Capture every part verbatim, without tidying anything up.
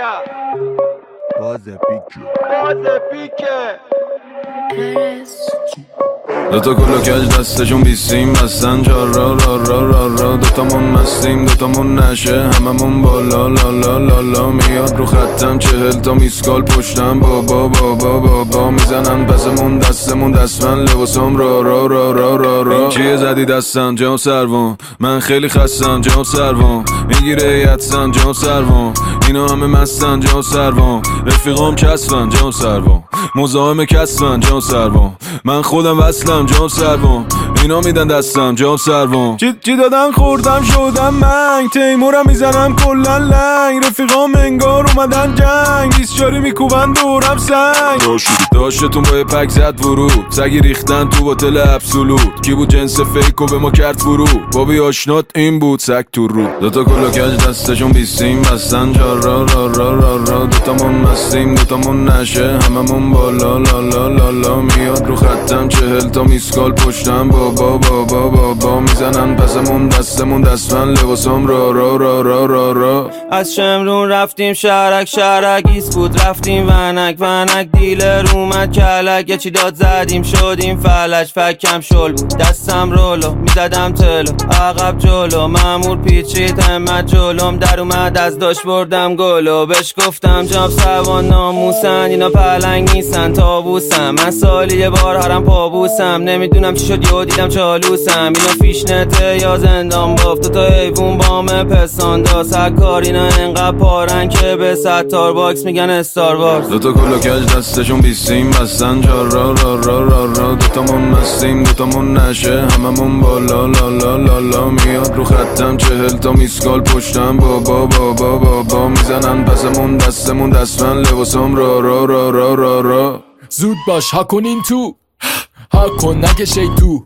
باز پیکه باز پیکه دوتا کلو کج دستشون بیستیم بستن جا را را را را را دوتامون مستیم دوتامون نشه هممون بالا لا لا لا لا میاد رو خطم چهل تا میسکال پشتم بابا بابا بابا میزنن پسمون دستمون دستمن لباسم را را را را را را این چیه زدی دستم جام سروان من خیلی خستم جام سروان میگیره یدسن جام سروان اینا همه مستن جام سروان رفیقام چسبن جام سروان مزاحم کسبن جام سروان من خودم وصلم جام سروان اینا میدن دستم جام سروان چی چی دادن خوردم شدم منگ تیمورم میزنم کلن لنگ رفیقام انگار اومدن جنگ بیسچاری میکوبن دورم سنگ داشتتون با یه پک زد ورود سگی ریختن تو باتل ابسولوت کی بود جنس فیک و به ما کرد فرو بابی آشنات این بود سگ تو رو دوتا کلو کج دستشون بیستیم بستن جا را را را را را دوتامون مستیم دوتامون نشه هممون بالا لا لا لا لا میاد رو خطم چهل تا میسکال پشتم بابا بابا بابا میزنن پسمون دستمون دستمن لباسم را را را را را را از شمرون رفتیم شهرک شهرک ایست بود رفتیم ونک ونک دیلر اومد کلک یه چی داد زدیم شدیم فلج فکم شل بود دستم رولو میزدم تلو عقب جلو مامور پیچید همت جلوم در اومد از داشت بردم گلو بهش گفتم جاب سوان ناموسن اینا پلنگ نیستن تابوسم من سالی یه بار هرم پابوسم نمیدونم چی شد یهو دیدم چالوسم اینا فیشنته یا زندان بافت تو تا حیوون بامه پسانداز هر کار اینا انقدر پارن که به ستار باکس میگن استار وارز دوتا کلو کج دستشون بیستیم بستن جا را را را را را دوتامون مستیم دوتامون نشه هممون بالا لا لا لا لا میاد رو خطم چهل تا میسکال پشتم بابا بابا بابا میزنن پسمون دستمون دستمن لباسم را را را را را را زود باش ها کنین تو ها کن نگه شیطو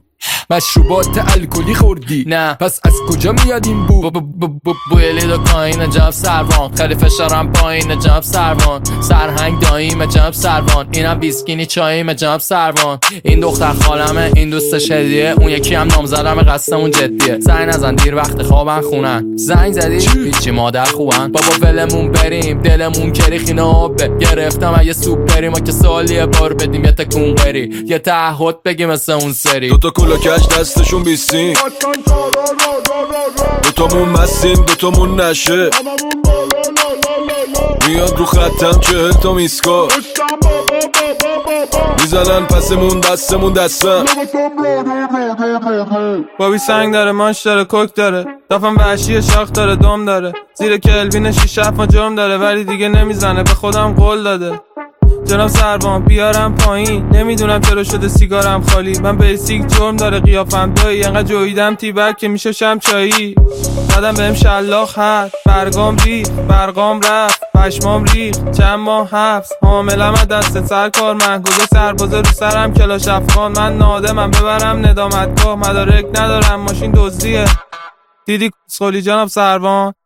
مشروبات الکلی خوردی نه پس از کجا میاد این بو بوی لیدو کاین جناب سروان خیلی فشارم پایین جناب سروان سرهنگ داییم جناب سروان اینم بیسکینی چاییم جناب سروان این دختر خالمه این دوستش هدیه اون یکی هم نامزدم قصدمون جدیه زنگ نزن دیر وقت خوابن خونن زنگ زدی هیچی مادر خوبن بابا ولمون بریم دلمون کریخینه آبه گرفتم اگه سوپ بریم ما که سالیه بار بدیم یه تکون بری یه تعهد بگیم مثل اون سری دوتا کلو کج دستشون بیستیم دوتامون مستیم دوتامون نشه میاد رو خطم چهل تا میسکا میزنن پسمون دستمون دستم بابی سنگ داره ماش داره کوک داره دافم وحشی شاخ داره دم داره زیر کلوین شیش هفت ما جرم داره ولی دیگه نمیزنه به خودم قول داده جناب سروان بیارم پایین نمیدونم چرا شده سیگارم خالی من بیسیک جرم داره قیافم دایی انقدر جویدم تیبک که میشه شم چایی دادم بهم شلاخ هست برگام ریخ برگام رفت پشمام ریخ چند ماه حبس حاملم از دست سرکار من گذاشت سربازه رو سرم کلاش افغان من نادمم ببرم ندامتگاه مدارک ندارم ماشین دزدیه دیدی کسخولی جناب سروان